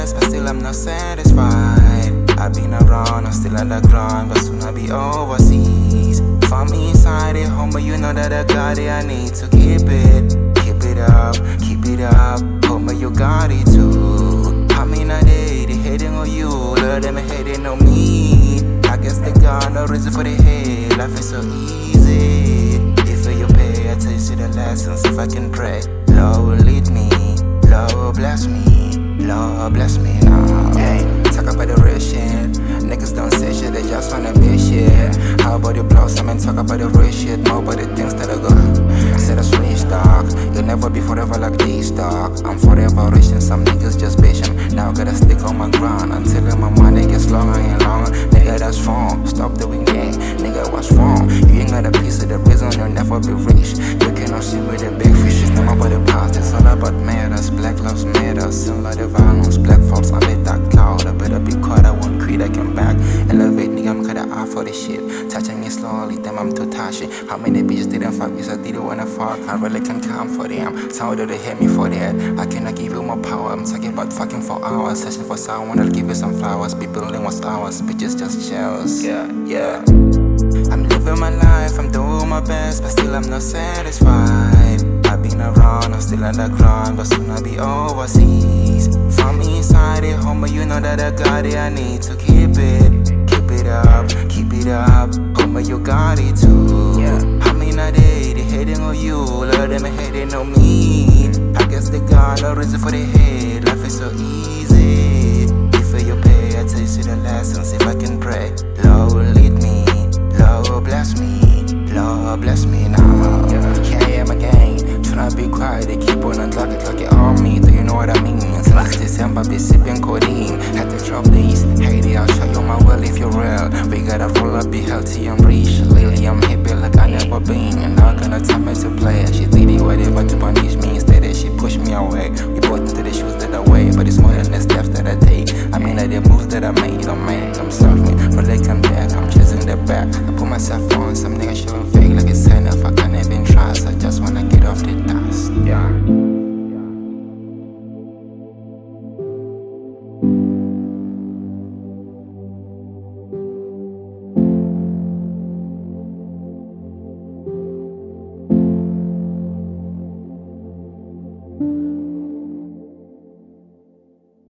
best, but still I'm not satisfied. I've been around, I'm still on the grind, but soon I'll be overseas. From inside it, homie, you know that I got it, I need to keep it. Keep it up, homie, you got it too. I mean, I did, they hating on you, love them hating on me. I guess they got no reason for the hate, life is so easy. If you pay attention to the lessons, if I can pray, Lord will lead me, Lord will bless me, Lord bless me now. Hey, talk about the real shit. Niggas don't say shit, they just wanna be shit. How about the blossom and talk about the real shit? More about the things that I got. Said I switch dog, you'll never be forever like this dog. I'm forever rich and some niggas just patient. Now I gotta stick on my grind until my money gets longer and longer. Nigga, that's wrong, stop doing that. Nigga, what's wrong? You ain't got a piece of the reason you'll never be rich. You cannot see with the big fish. It's not about the past, it's all about matters. Black lives matter, similar to violence. Black folks, I'm a dark cloud. I better be caught, I won't quit, I can back. Elevate, nigga, I'm kinda out for this shit. Touching me slowly, damn, I'm too touchy. How many bitches didn't fuck me, so I didn't wanna fuck. I really can't come for them. So do they hate me for that? I cannot give you more power. I'm talking about fucking for hours. Searching for someone, I'll give you some flowers. Be building what's ours, bitches just jealous. Yeah. I'm living my life, I'm doing my best, but still I'm not satisfied. I've been around, I'm still on the grind, but soon I'll be overseas. From inside it, homie, you know that I got it, I need to keep it. Keep it up, homie, you got it too. I mean, I did, they hating on you, love them hating on me. I guess they got no reason for the hate, life is so easy. If you pay attention to the lessons, if I can pray, Lord will lead me, Lord will bless me, Lord bless me now. Here I am again, tryna be quiet, they keep on clock it on me, do you know what I mean? Last December, be sipping codeine, had to drop these, hey, I'll show you my will if you're real. We gotta roll up, be healthy and rich. Lately I'm happy like I never been, and not gonna tell me to play. She did it whatever to punish me, instead she pushed me away. We both into the shoes that I wear, but it's more than the steps that I take. I mean like the moves that I made, I'm suffering, but they come back, I'm chasing the back. I put myself on, some niggas showing fake like it's enough, I can't even try.